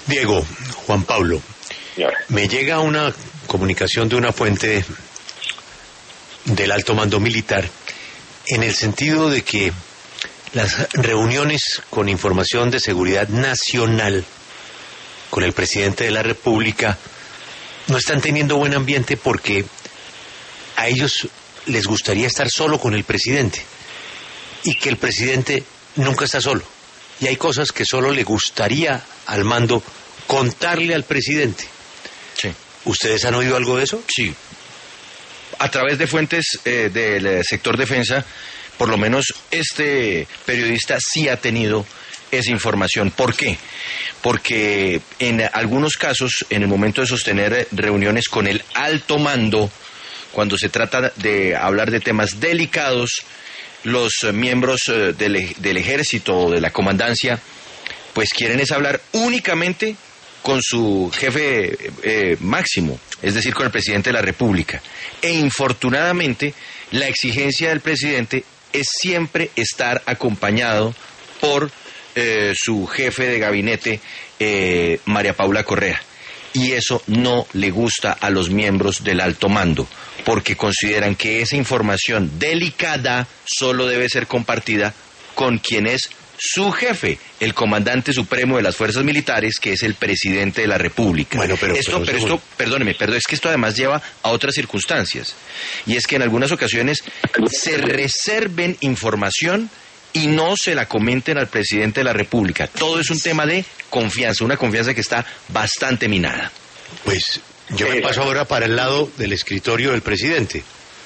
Diego, Juan Pablo, me llega una comunicación de una fuente del alto mando militar en el sentido de que las reuniones con información de seguridad nacional con el presidente de la República no están teniendo buen ambiente porque a ellos les gustaría estar solo con el presidente y que el presidente nunca está solo. Y hay cosas que solo le gustaría al mando contarle al presidente. Sí. ¿Ustedes han oído algo de eso? Sí. A través de fuentes del sector defensa, por lo menos este periodista sí ha tenido esa información. ¿Por qué? Porque en algunos casos, en el momento de sostener reuniones con el alto mando, cuando se trata de hablar de temas delicados, los miembros del ejército o de la comandancia, pues quieren es hablar únicamente con su jefe máximo, es decir, con el presidente de la República. E infortunadamente, la exigencia del presidente es siempre estar acompañado por su jefe de gabinete, María Paula Correa. Y eso no le gusta a los miembros del alto mando, porque consideran que esa información delicada solo debe ser compartida con quien es su jefe, el comandante supremo de las fuerzas militares, que es el presidente de la República. Bueno, pero es que esto además lleva a otras circunstancias, y es que en algunas ocasiones se reserven información y no se la comenten al presidente de la República. Todo es un tema de confianza, una confianza que está bastante minada. Pues yo me paso ahora para el lado del escritorio del presidente.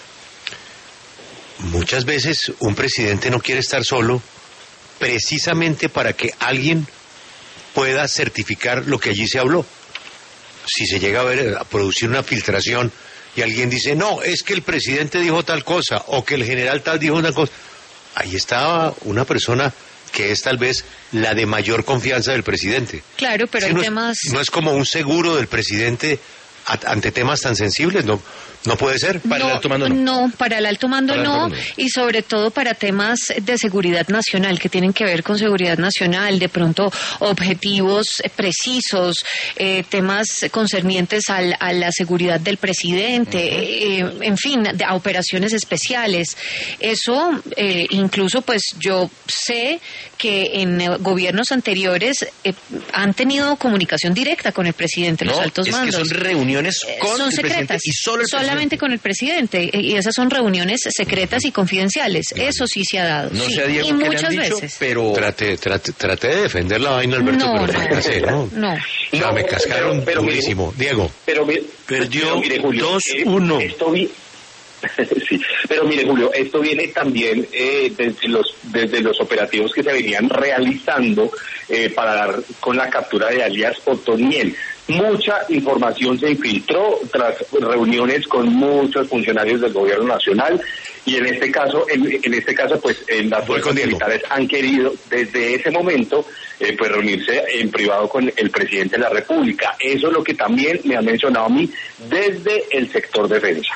Muchas veces un presidente no quiere estar solo precisamente para que alguien pueda certificar lo que allí se habló. Si se llega a producir una filtración y alguien dice, no, es que el presidente dijo tal cosa, o que el general tal dijo una cosa, ahí estaba una persona que es tal vez la de mayor confianza del presidente. Claro, pero sí, hay temas... No es como un seguro del presidente ante temas tan sensibles, no puede ser. Para el alto mando no, para el alto mando no, y sobre todo para temas de seguridad nacional, que tienen que ver con seguridad nacional, de pronto objetivos precisos, temas concernientes a la seguridad del presidente, en fin, a operaciones especiales. Eso, incluso pues yo sé que en gobiernos anteriores han tenido comunicación directa con el presidente, los altos mandos. Es que son reuniones con son el secretas, y solamente con el presidente, y esas son reuniones secretas y confidenciales. Eso sí se ha dado. No sí. sé a Diego y qué muchas le han dicho, veces. pero trate de defender la vaina, Alberto, pero fracasé, ¿no? No. Me cascaron durísimo. Diego. Perdió mire, Julio, 2-1. Sí, pero mire, Julio, esto viene también desde los operativos que se venían realizando para dar con la captura de alias Otoniel. Mucha información se infiltró tras reuniones con muchos funcionarios del gobierno nacional, y en este caso pues las fuerzas militares han querido desde ese momento pues reunirse en privado con el presidente de la República. Eso es lo que también me ha mencionado a mí desde el sector defensa.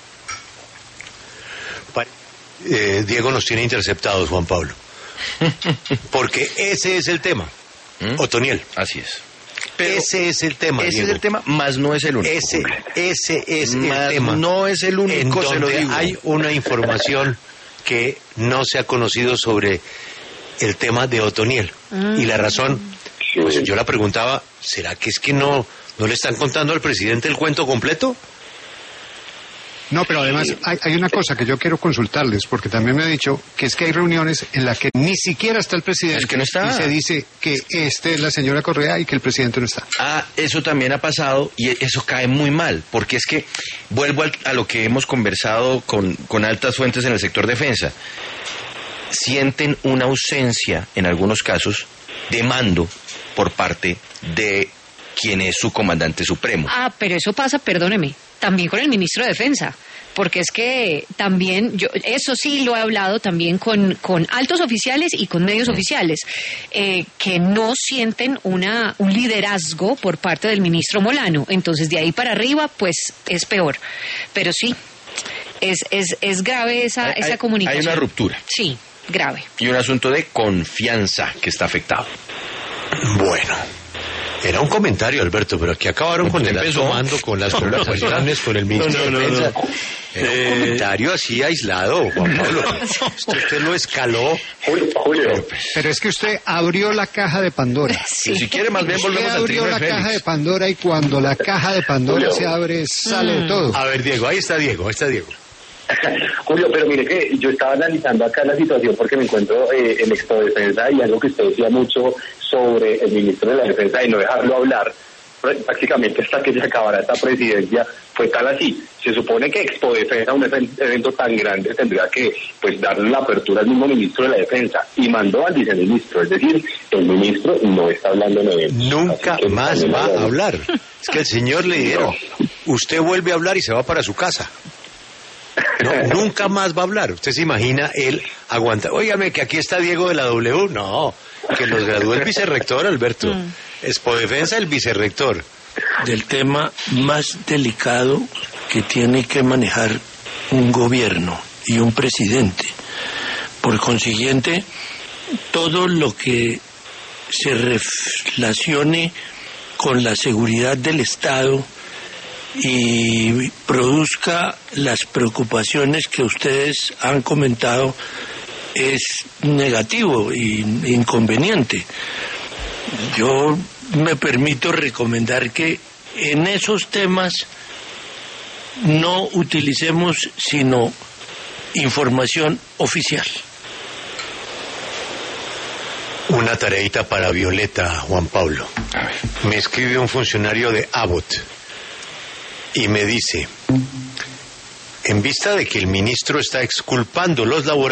Diego nos tiene interceptados, Juan Pablo, porque ese es el tema. Otoniel. Así es. Pero ese es el tema, Ese Diego. es el tema, más no es el único. Ese es el tema. No es el único, en se lo donde digo. hay una información que no se ha conocido sobre el tema de Otoniel. Y la razón, pues yo la preguntaba, ¿será que es que no le están contando al presidente el cuento completo? No, pero además hay una cosa que yo quiero consultarles, porque también me ha dicho que es que hay reuniones en las que ni siquiera está el presidente. Es que no está. Y se dice que es la señora Correa y que el presidente no está. Eso también ha pasado, y eso cae muy mal, porque es que vuelvo a lo que hemos conversado con altas fuentes en el sector defensa. Sienten una ausencia, en algunos casos, de mando por parte de quien es su comandante supremo. Pero eso pasa, perdóneme, también con el ministro de Defensa, porque es que también, eso sí lo he hablado también con altos oficiales y con medios oficiales, que no sienten un liderazgo por parte del ministro Molano. Entonces, de ahí para arriba, pues es peor. Pero sí, es grave esa comunicación. Hay una ruptura. Sí, grave. Y un asunto de confianza que está afectado. Bueno, Era un comentario, Alberto, pero aquí acabaron con el alto mando, con las conversaciones, con el ministro de Defensa. Era un comentario así aislado, Juan Pablo. Usted lo escaló. Julio. Pero es que usted abrió la caja de Pandora. Sí. Si quiere, más bien Usted volvemos al abrió trino la de caja de Félix. Pandora y cuando la caja de Pandora se abre, sale de todo. A ver, Diego, ahí está Diego. Julio, pero mire que yo estaba analizando acá la situación porque me encuentro en Expo Defensa y algo que usted decía mucho sobre el ministro de la Defensa y no dejarlo hablar prácticamente hasta que se acabara esta presidencia fue tal así. Se supone que Expo Defensa, un evento tan grande, tendría que pues darle la apertura al mismo ministro de la Defensa y mandó al viceministro, es decir, el ministro no está hablando en el evento. Nunca más va a hablar. Es que el señor le dijeron, usted vuelve a hablar y se va para su casa. No, nunca más va a hablar. ¿Usted se imagina él aguanta? Óigame, que aquí está Diego de la W. No, que los graduó el vicerrector, Alberto. Expo Defensa, el vicerrector. Del tema más delicado que tiene que manejar un gobierno y un presidente. Por consiguiente, todo lo que se relacione con la seguridad del Estado y produzca las preocupaciones que ustedes han comentado es negativo e inconveniente. Yo me permito recomendar que en esos temas no utilicemos sino información oficial. Una tareita para Violeta, Juan Pablo. Me escribe un funcionario de Abbott y me dice, en vista de que el ministro está exculpando los laboratorios